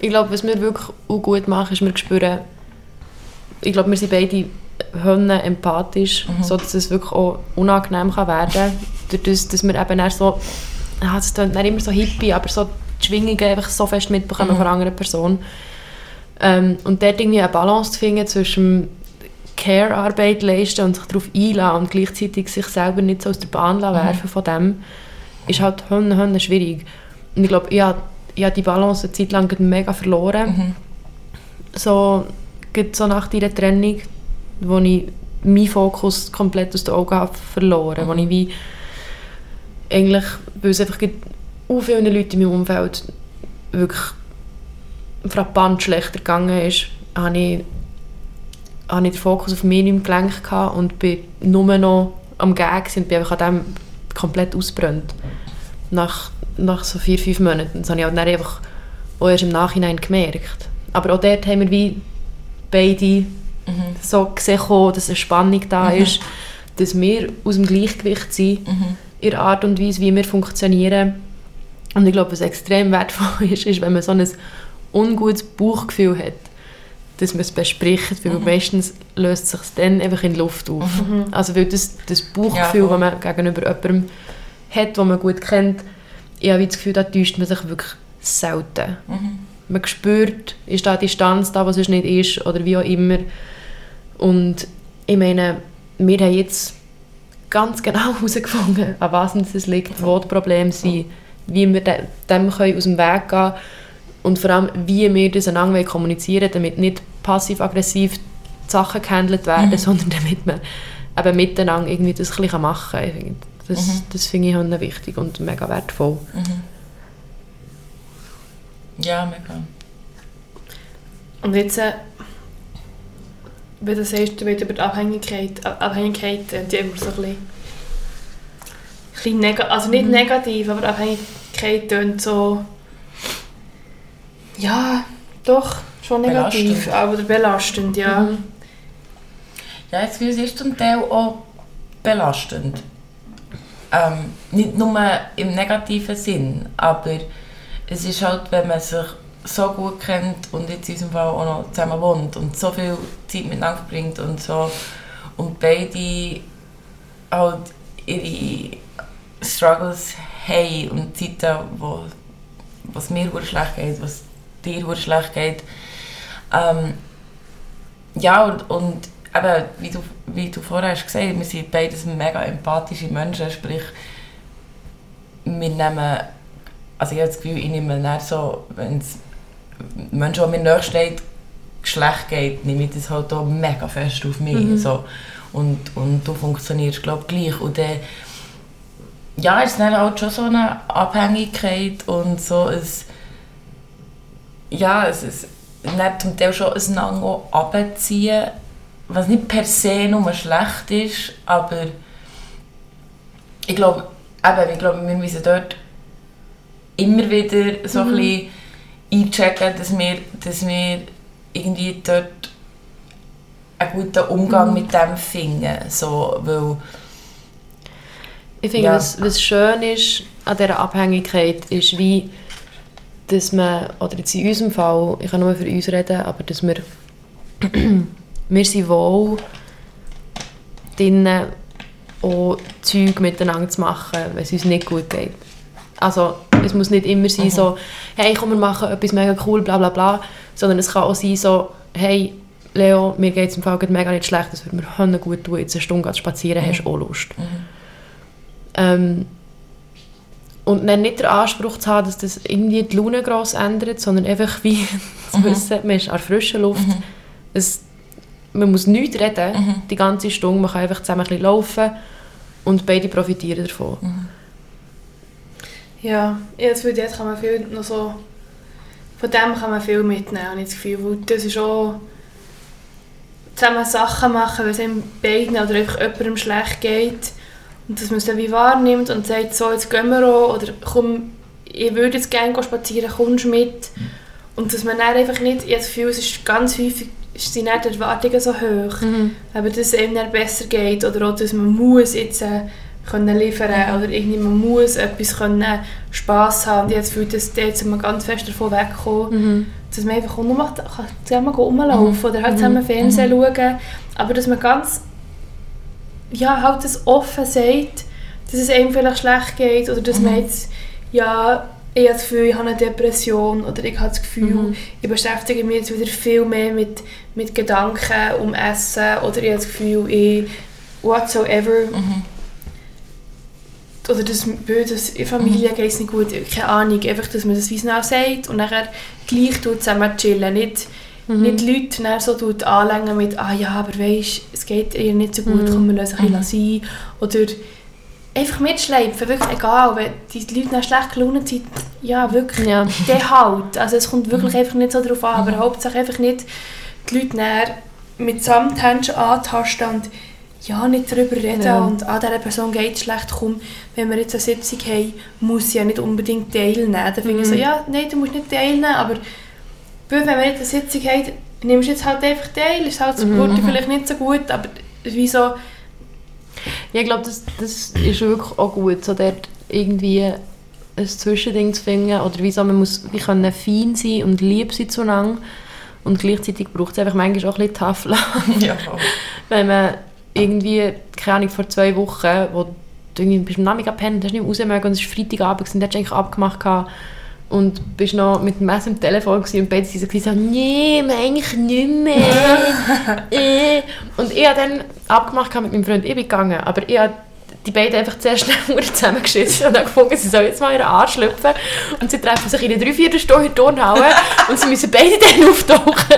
C: Ich glaube, was wir wirklich auch gut machen, ist, wir spüren, ich glaube, wir sind beide empathisch, so dass es wirklich auch unangenehm kann werden kann. Dadurch, dass wir eben so, es klingt nicht immer so hippie, aber so die Schwingungen einfach so fest mitbekommen von einer anderen Person. Und dort irgendwie eine Balance zu finden zwischen Care-Arbeit leisten und sich darauf einlassen und gleichzeitig sich selber nicht so aus der Bahn werfen von dem, ist halt schwierig. Und ich glaube, ich habe die Balance eine Zeit lang mega verloren. So nach dieser Trennung, wo ich meinen Fokus komplett aus den Augen habe verloren, wo ich wie eigentlich, weil es einfach so viele Leute in meinem Umfeld wirklich frappant schlechter gegangen ist, habe ich den Fokus auf mich nicht mehr gelenkt und bin nur noch am Gag und bin einfach an dem komplett ausgebrannt. Nach so 4-5 Monaten. Das habe ich halt dann einfach auch erst im Nachhinein gemerkt. Aber auch dort haben wir wie beide so gesehen, dass eine Spannung da ist, dass wir aus dem Gleichgewicht sind, in der Art und Weise, wie wir funktionieren. Und ich glaube, was extrem wertvoll ist, wenn man so ein ungutes Bauchgefühl hat, dass man es bespricht, weil meistens löst es sich dann einfach in Luft auf. Also weil das Bauchgefühl, das man gegenüber jemandem hat, den man gut kennt, ich habe das Gefühl, da täuscht man sich wirklich selten. Man spürt, ist da eine Distanz da, was es nicht ist, oder wie auch immer. Und ich meine, wir haben jetzt ganz genau herausgefunden, an was es liegt, wo die Probleme sind, wie wir dem aus dem Weg gehen können und vor allem, wie wir das einander kommunizieren, damit nicht passiv-aggressiv die Sachen gehandelt werden, sondern damit man eben miteinander irgendwie das ein bisschen machen kann. Das finde ich halt wichtig und mega wertvoll.
B: Ja, mega.
A: Und jetzt, wenn du sagst, du willst über die Abhängigkeit die immer so ein bisschen also nicht negativ, aber Abhängigkeit tönt so, ja, doch, schon negativ, aber belastend, ja.
B: Ja, jetzt für uns ist zum Teil auch belastend. Nicht nur im negativen Sinn, aber es ist halt, wenn man sich so gut kennt und jetzt in unserem Fall auch noch zusammen wohnt und so viel Zeit miteinander verbringt und so und beide halt ihre Struggles haben und Zeiten, wo es mir schlecht geht, was dir schlecht geht. Ja, und eben, wie du vorher hast gesagt, wir sind beides mega empathische Menschen, sprich, wir nehmen, also ich habe das Gefühl, ich nehme dann so, wenn es Menschen, die mir nahe steht, schlecht geht, nehme ich das halt auch mega fest auf mich. So. Und du funktionierst, glaube ich, gleich. Und dann, ja, ist dann halt schon so eine Abhängigkeit und so ein, ja, es ist nicht zum Teil schon ein Nango runterziehen, was nicht per se nur schlecht ist, aber ich glaube, wir müssen dort immer wieder so ein bisschen einchecken, dass wir irgendwie dort einen guten Umgang mit dem finden. So, weil,
C: ich finde, was schön ist an dieser Abhängigkeit, ist wie, dass man, oder jetzt in unserem Fall, ich kann nur für uns reden, aber dass wir sind wohl drinnen, auch Zeug miteinander zu machen, wenn es uns nicht gut geht. Also es muss nicht immer sein so, hey, komm, wir machen etwas mega cool, bla bla bla, sondern es kann auch sein so, hey, Leo, mir geht es im Fall mega nicht schlecht, das würde mir gut tun, jetzt eine Stunde spazieren, hast du auch Lust. Und dann nicht den Anspruch zu haben, dass das irgendwie die Laune gross ändert, sondern einfach wie zu wissen, man ist an frischer Luft, man muss nichts reden, die ganze Stunde, man kann einfach zusammen ein bisschen laufen und beide profitieren davon.
A: Ja, jetzt kann man viel noch so, von dem kann man viel mitnehmen, habe ich das Gefühl, weil das ist auch zusammen Sachen machen, wenn es einem beiden oder einfach jemandem schlecht geht und dass man es dann wie wahrnimmt und sagt, so, jetzt gehen wir auch, oder komm, ich würde jetzt gerne spazieren, kommst du mit? Und dass man dann einfach nicht, ich habe das Gefühl, es ist ganz häufig, sind die Erwartungen so hoch, aber dass es einem dann besser geht oder auch, dass man muss jetzt können liefern oder irgendwie man muss etwas können Spass haben. Und ich habe das Gefühl, dass jetzt ganz fest davon wegkommen, dass man einfach auch nur zusammen rumlaufen oder halt zusammen Fernsehen schauen. Aber dass man ganz, ja, halt das offen sagt, dass es einem vielleicht schlecht geht oder dass man jetzt, ja, ich habe das Gefühl, ich habe eine Depression oder ich habe das Gefühl, ich beschäftige mich jetzt wieder viel mehr mit Gedanken um Essen oder ich habe das Gefühl, ich whatsoever. Oder dass in Familie geht es nicht gut, keine Ahnung, einfach, dass man das wie schnell sagt und nachher gleich zusammen chillen, nicht Leute dann so anlängen mit ja, aber weisst, es geht ihr nicht so gut, komm, wir lassen ein bisschen sein. Oder einfach mitschleifen, wirklich egal, wenn die Leute dann schlecht gelaunt sind, ja, wirklich, der halt. Also es kommt wirklich einfach nicht so darauf an, aber Hauptsache einfach nicht die Leute dann mit Samthändchen antasten und ja, nicht darüber reden und dieser Person geht es schlecht, komm, wenn wir jetzt eine Sitzung haben, muss sie ja nicht unbedingt teilnehmen. Dann finde ich so, ja, nein, du musst nicht teilnehmen, aber wenn wir jetzt eine Sitzung haben, nimmst du jetzt halt einfach teil, ist halt Support vielleicht nicht so gut, aber wieso?
C: Ja, ich glaube, das ist wirklich auch gut, so dort irgendwie ein Zwischending zu finden, oder wieso man muss wie können fein sein und lieb sein zueinander und gleichzeitig braucht es einfach manchmal auch ein bisschen Tough Love. Ja. Wenn man irgendwie, keine Ahnung, vor 2 Wochen, wo du irgendwie am Nachmittag gepennt hast, nicht mehr raus mögen, und es war Freitagabend, und hast du eigentlich abgemacht gehabt, und bist noch mit dem Messer am Telefon gewesen, und beide so gesagt, nee, eigentlich nicht mehr. Und ich habe dann abgemacht mit meinem Freund, ich bin gegangen, aber ich habe die beiden einfach sehr schnell zusammengeschissen und dann gefunden, sie sollen jetzt mal ihren Arsch schlüpfen, und sie treffen sich in einer 3/4 Stunde in die Turnhalle und sie müssen beide dann auftauchen.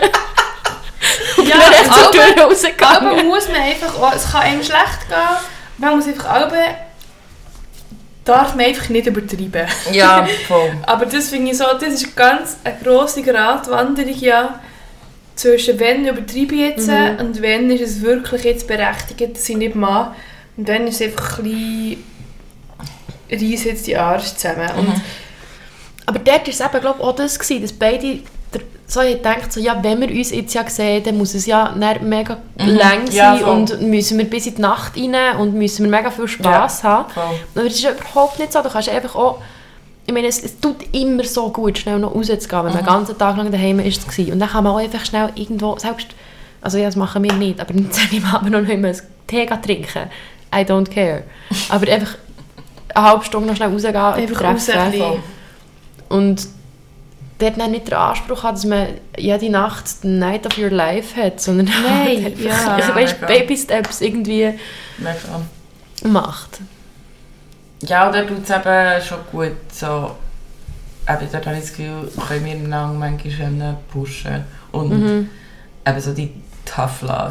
A: Ja, aber muss man einfach auch, es kann einem schlecht gehen, man muss einfach darf man einfach nicht übertreiben.
B: Ja, voll.
A: Aber das finde ich so, das ist ganz eine grosse Gratwanderung, ja, zwischen wenn übertreibe ich jetzt und wenn ist es wirklich jetzt berechtigt, dass ich nicht mache, und dann ist es einfach ein bisschen reiss jetzt die Arsch zusammen. Und
C: aber dort war es eben, glaube ich, auch das gewesen, dass beide so denkt, so, ja, wenn wir uns jetzt ja sehen, dann muss es ja mega lang sein und müssen wir bis in die Nacht rein und müssen wir mega viel Spass haben. Voll. Aber das ist ja überhaupt nicht so. Du kannst einfach auch, ich meine, es tut immer so gut, schnell noch rauszugehen, wenn man den ganzen Tag lang daheim ist. Und dann kann man auch einfach schnell irgendwo, selbst, also ja, das machen wir nicht, aber dann sage ich mal noch nicht mehr einen Tee trinken. I don't care. Aber einfach eine halbe Stunde noch schnell rausgehen und treffen. Und dort nicht den Anspruch hat, dass man jede Nacht die Night of your life hat, sondern Baby Steps irgendwie macht.
B: Ja, da tut es eben schon gut. So, eben, dort habe ich das Gefühl, können wir einander manchmal pushen. Und eben so die Tough Love.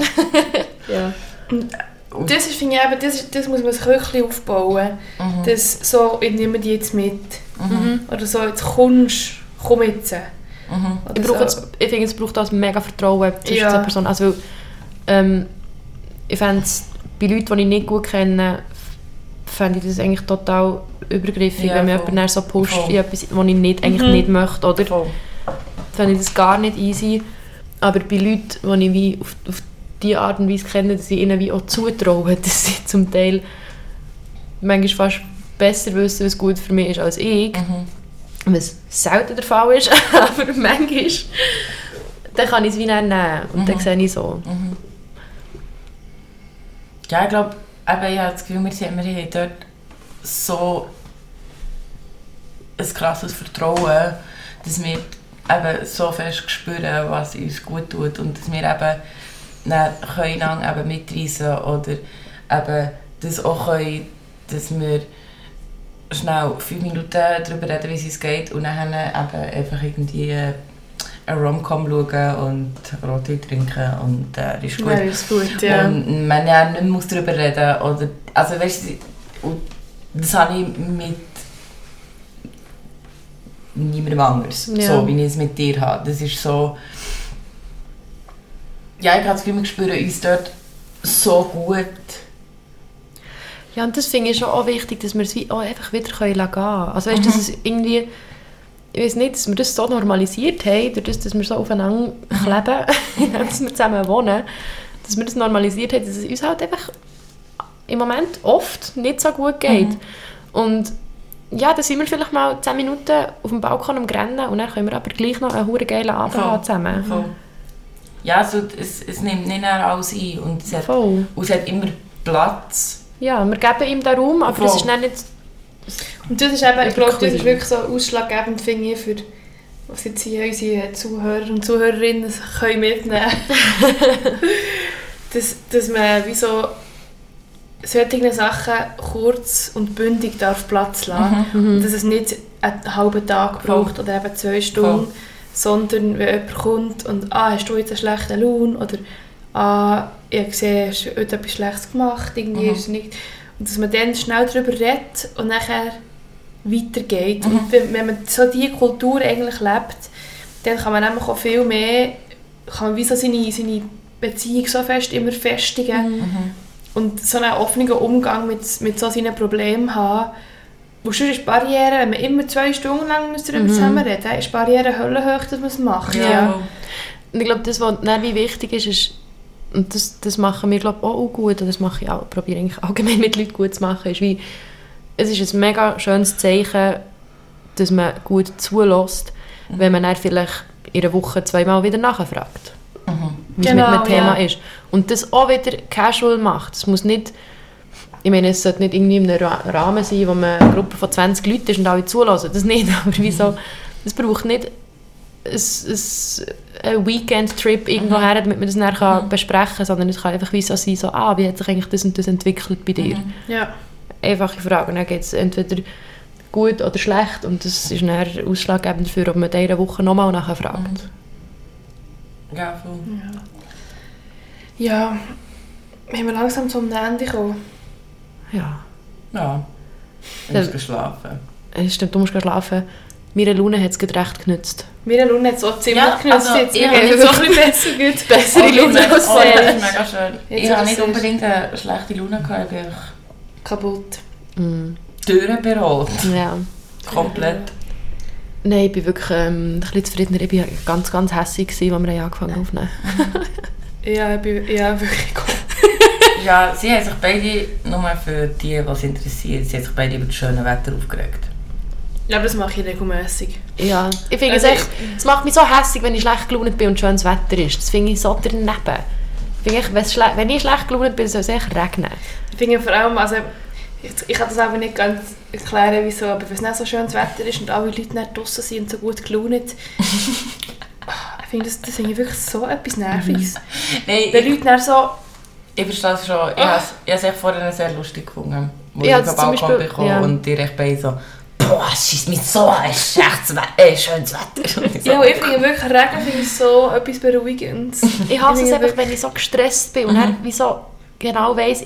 A: Ja. Und das ist, finde ich, eben, das muss man sich wirklich aufbauen. Das so, ich nehme die jetzt mit. Oder so, jetzt komm jetzt.
C: Ich finde, es braucht auch mega Vertrauen zwischen der Person. Also, ich fände es bei Leuten, die ich nicht gut kenne, fände ich das eigentlich total übergriffig, wenn mir jemand so pusht in etwas, was ich eigentlich nicht möchte. Oder? Fände ich das gar nicht easy. Aber bei Leuten, die ich wie auf diese Art und Weise kenne, dass ich ihnen wie auch zutraue, dass sie zum Teil manchmal fast besser wissen, was gut für mich ist, als ich. Was selten der Fall ist, aber manchmal, dann kann ich es wie nehmen und dann sehe ich so.
B: Ja, ich glaube, ich habe das Gefühl, wir haben dort so ein krasses Vertrauen, dass wir eben so fest spüren, was uns gut tut und dass wir eben können mitreisen oder eben das auch können, dass wir schnell 5 Minuten darüber reden, wie es uns geht und dann eben einfach irgendwie eine Rom-Com schauen und Rotwein trinken und ist gut.
A: Ja, ist gut, ja.
B: Und man ja nicht mehr darüber reden oder, also weißt du, das habe ich mit niemandem anders, so wie ich es mit dir habe. Das ist so, ja, ich habe das Gefühl, wir spüren uns dort so gut.
C: Ja, und das finde ich schon auch wichtig, dass wir es wie auch einfach wieder gehen können. Also weißt du, dass es irgendwie, ich weiß nicht, dass wir das so normalisiert haben, dadurch, dass wir so aufeinander kleben, dass wir zusammen wohnen, dass wir das normalisiert haben, dass es uns halt einfach im Moment oft nicht so gut geht. Und ja, dann sind wir vielleicht mal 10 Minuten auf dem Balkon am Rennen und dann können wir aber gleich noch einen verdammt geilen Abend haben zusammen.
B: Voll. Ja, also es nimmt nicht alles ein und es hat immer Platz.
C: Ja, wir geben ihm den Raum, aber das ist dann nicht...
A: Und das ist eben, ich glaube, das ist wirklich so ausschlaggebend, finde ich, für was jetzt hier unsere Zuhörer und Zuhörerinnen können mitnehmen können. dass man wie so solche Sachen kurz und bündig darf Platz lassen. Und dass es nicht einen halben Tag braucht oder eben 2 Stunden, sondern wenn jemand kommt und «hast du jetzt einen schlechten Lohn?» oder «ich habe gesehen, hast du heute etwas Schlechtes gemacht?» irgendwie ist es nicht. Und dass man dann schnell darüber redet und nachher weitergeht. Und wenn man so diese Kultur eigentlich lebt, dann kann man nämlich auch viel mehr, kann man wie so seine Beziehung so fest immer festigen und so einen offenen Umgang mit so seinen Problemen haben. Wo sonst ist die Barriere, wenn man immer 2 Stunden lang darüber zusammenreden muss, ist die Barriere höllenhoch, dass man es macht.
C: Ja. Und ich glaube, das, was dann wie wichtig ist, und das machen wir glaube auch gut, und das mache ich auch, probiere eigentlich allgemein mit Leuten gut zu machen, ist wie, es ist ein mega schönes Zeichen, dass man gut zulässt, wenn man dann vielleicht in einer Woche 2-mal wieder nachfragt, wie es mit einem Thema ist. Und das auch wieder casual macht. Es muss nicht, ich meine, es sollte nicht irgendwie in einem Rahmen sein, wo man eine Gruppe von 20 Leuten ist und alle zulassen, das nicht, aber wieso, es braucht nicht ein Weekend-Trip irgendwo her, damit man das dann besprechen kann, sondern es kann einfach wie so sein, so, wie hat sich eigentlich das und das entwickelt bei dir?
A: Ja.
C: Einfache Frage. Und dann geht es entweder gut oder schlecht und das ist dann ausschlaggebend dafür, ob man in dieser Woche nochmal nachher fragt.
B: Ja, voll.
A: Ja, haben wir langsam zum Ende gekommen.
C: Ja.
B: Ja, du musst schlafen.
C: Stimmt, du musst schlafen. Meine Laune hat es gerade recht genützt.
A: Meine Laune hat es auch ziemlich genützt.
B: Also,
A: jetzt. Wir haben so ein bisschen bessere Laune als
B: vorher. Das ist mega schön. Ich habe nicht
A: ist
B: unbedingt eine schlechte Laune gehabt, ich bin
A: kaputt.
B: Türen berollt.
C: Ja.
B: Komplett.
C: Nein, ich bin wirklich ein bisschen zufriedener. Ich war ganz, ganz hässlich, als wir angefangen haben aufzunehmen.
A: Ja, ich bin wirklich cool.
B: Ja, sie haben sich beide, nur für die es interessiert, sie haben sich beide über das schöne Wetter aufgeregt.
A: Ja, aber das mache ich regelmässig.
C: Ja, ich finde es macht mich so hässlich, wenn ich schlecht gelaunt bin und schönes Wetter ist. Das finde ich so daneben. Ich finde, wenn ich schlecht gelaunt bin, soll es echt regnen. Ich
A: finde vor allem, also ich kann das aber nicht ganz erklären, wieso, aber wenn es nicht so schönes Wetter ist und alle Leute nicht draussen sind und so gut gelaunt, ich finde, das ist wirklich so etwas Nerviges.
B: Nein,
A: die Leute dann so...
B: Ich verstehe das schon. Ich habe es vorher sehr lustig gefunden, wo ich
C: auf
B: den Balkon bekomme und die recht bei so «Boah, es ist mit so ein schönes Wetter!»
A: Ja, ich finde wirklich, Regen finde ich so etwas Beruhigendes.
C: Ich hasse es einfach, wenn ich so gestresst bin und dann wie so genau weiss,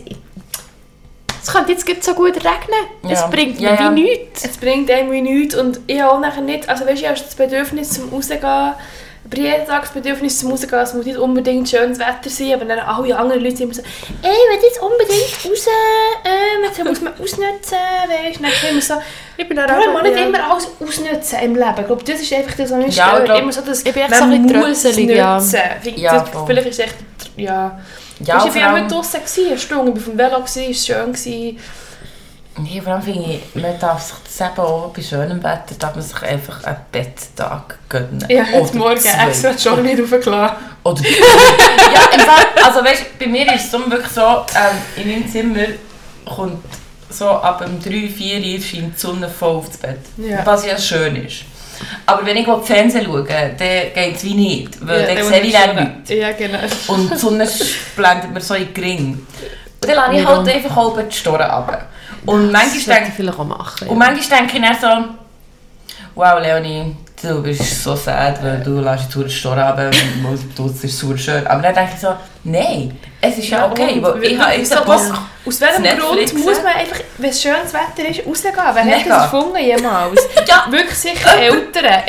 C: es könnte jetzt so gut regnen. Es bringt mir wie nichts.
A: Es bringt einem wie nichts und ich habe auch nachher nicht, also weißt du, ich habe das Bedürfnis zum Rausgehen, aber jeden Tag das Bedürfnis zum Rausgehen, es muss nicht unbedingt schönes Wetter sein, aber dann alle anderen Leute sind immer so «Ey, ich will jetzt unbedingt raus, das muss man ausnutzen», weißt du, dann immer so «Ich bin man nicht immer alles ausnutzen im Leben», ich glaube, das ist einfach das, was mich stört, immer so, dass
C: ich bin echt
A: man
C: so ein
A: muss
C: nutzen.
A: Vielleicht ist es echt, ja, ich war auch draussen, eine Stunde, ich war auf dem Velo, es war schön.
B: Nee, vor allem finde ich, man darf sich das eben auch bei schönem Wetter, darf man sich einfach einen Betttag gönnen.
A: Ja, heute Morgen extra schon nicht raufgelassen.
B: Oder ja, im Fall, also weißt, bei mir ist es wirklich so, in meinem Zimmer kommt so ab dem 3-4 Uhr scheint die Sonne voll aufs Bett. Ja. Was ja schön ist. Aber wenn ich Fernsehen schaue, dann geht es wie nicht, weil dann sehe ich dann nichts.
A: Ja, genau.
B: Und die Sonne blendet mir so in den Gring. Und dann lasse ich halt einfach halb die Storen runter. Und manchmal denke ich dann so, wow Leonie, du bist so sad, weil du lässt jetzt die Storen runter, das ist super schön. Aber dann denke ich so, nein, es ist ja okay, weil ich habe jetzt Bock.
A: Aus welchem Grund muss man einfach, wenn es schönes Wetter ist, rausgehen? Wer hat das erfunden jemals? Ja. Wirklich sicher Eltern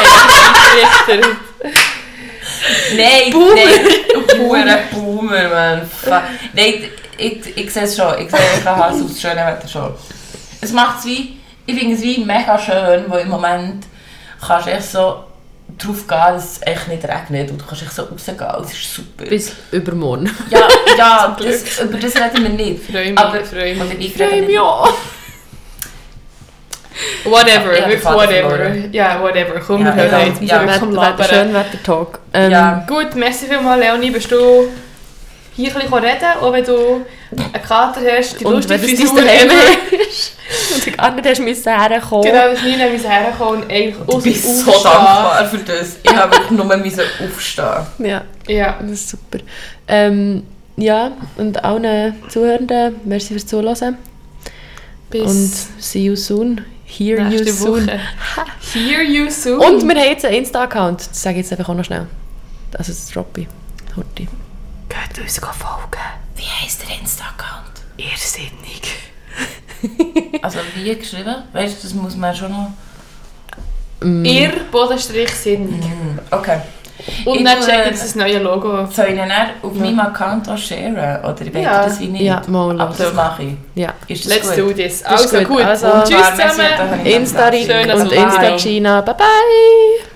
B: Nein, Boomer, Mann. Nein, ich sehe es schon. Ich sehe das schöne Wetter schon. Es macht es wie, ich finde es wie mega schön, wo im Moment kannst du echt so darauf gehen, dass es echt nicht regnet und du kannst echt so rausgehen. Es ist super.
C: Bis übermorgen.
B: Ja, über das reden wir nicht.
A: Freue mich auch.
B: Ja.
A: Whatever,
B: Ja,
A: wirklich
B: Faden
A: whatever.
B: verloren.
A: Ja, whatever. Komm,
B: Ja,
A: wir hören
B: ja.
A: jetzt. Wir
B: Ja,
A: sind wirklich am Labern.
C: Schönwetter-Talk.
B: Ja.
A: Gut, merci vielmals, Leonie, bist du hier ein bisschen reden, auch wenn du einen Kater hast, die
C: Und
A: lustige
C: wenn
A: Frisur
C: es daheim
A: ever.
C: ist und du gar nicht hast müssen herkommen.
A: Genau, dass nie mehr herkommen und eigentlich
B: Ich bin so dankbar für das. Ich habe wirklich nur aufstehen.
C: Ja,
A: Ja.
C: das ist super. Ja, und allen Zuhörenden, merci fürs Zuhören.
A: Bis
C: Und see you soon. Hear you
A: nächste
C: soon.
A: Woche. Hear you soon.
C: Und wir haben jetzt einen Insta-Account. Das sage ich jetzt einfach auch noch schnell. Also das droppe ich. Horti.
A: Geht uns folgen.
B: Wie heisst der Insta-Account?
A: Irrsinnig.
B: Also wie geschrieben? Weißt du, das muss man schon noch...
A: Ihr_sinnig.
B: Okay.
A: Und
B: Ich
A: dann
B: tue-
A: checken jetzt das neue Logo.
B: Soll ich ihn dann auf meinem Account auch sharen? Oder wollt ihr
A: Ja.
B: das wie nicht?
C: Ja, mal
B: Aber das
C: lassen.
B: mache ich.
C: Ja.
B: Ist das
A: Let's
B: gut?
A: do this.
C: Das ist
A: Also
C: gut.
A: gut.
C: Also,
A: Und tschüss
B: Merci, da
A: zusammen.
B: habe ich
C: Insta-Rick
A: Schön, dass
C: und
A: ihr da seid.
C: Insta-Gina. Bye bye!